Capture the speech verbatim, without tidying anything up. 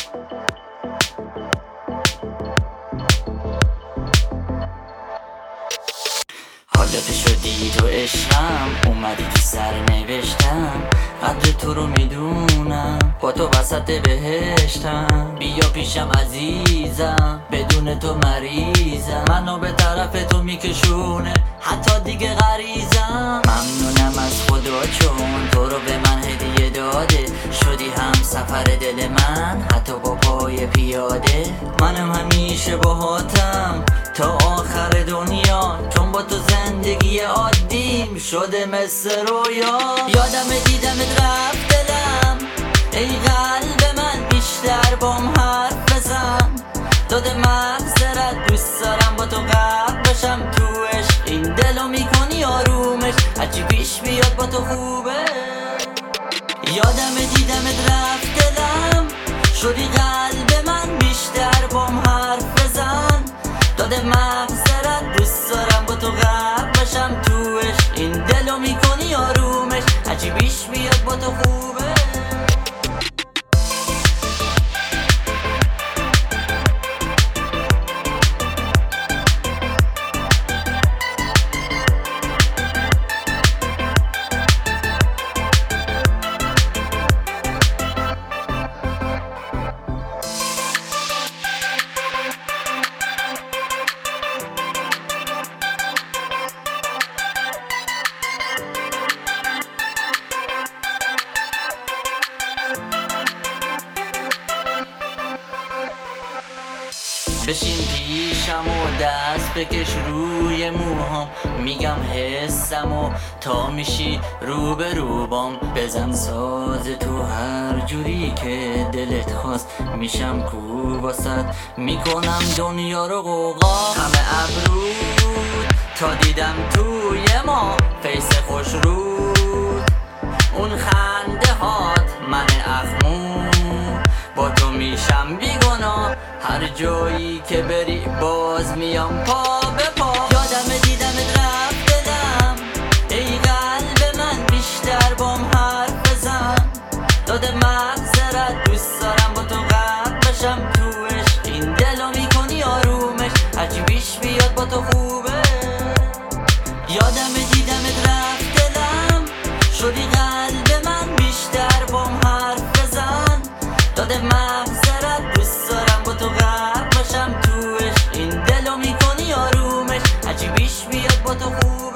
حالا که شدی تو عشقم، اومدی تو سر نوشتم، قدر تو رو میدونم، با تو وسط بهشتم. بیا پیشم عزیزم، بدون تو مریضم، منو به طرف تو میکشونه حتی دیگه غریزم. ممنونم از خدا چون تو رو به من هدیه داده، شدی هم سفر دل من حتی با پای پیاده. منم همیشه باهاتم تا آخر دنیا، چون با تو زندگی عادیم شده مثل رویا. یادم دیدمت رفت دلم، ای قلب من بیشتر بام حرف بزن. داده مغزرت دوست دارم با تو غرق بشم تو عشق، این دلو میکنی آرومش هرچی پیش بیاد با تو خوبه. یادم دیدمت رفت دلم، شدی قلب من بیشتر بام حرف بزن. داده مغزرت دوست دارم با تو غرق بشم تو عشق، این دلو میکنی آرومش هرچی پیش بیاد با تو خوبه. بشین پیشم و دست بکش روی موهام، میگم حسم و تا میشی رو به روبام. بزن ساز تو هر جوری که دلت خواست، میشم کو واسد، میکنم دنیا رو غوغا. همه ابرود تا دیدم توی ما فیس خوش رود، اون خنده هات من اخمو با تو میشم بیگناه. هر جایی که بری باز میام پا به پا. یادم دیدمت رفت دلم، ای قلب من بیشتر بام حرف بزن. داده مغزرت دوست دارم با تو غرق بشم تو عشق، این دلو میکنی آرومش هرچی پیش بیاد با تو خوبه. یادم دیدمت رفت دلم، شدی قلب من بیشتر بام حرف بزن. داده مغزرت دوست دارم با تو غرق بشم تو عشق، این دلو میکنی آرومش هرچی پیش بیاد با تو خوب.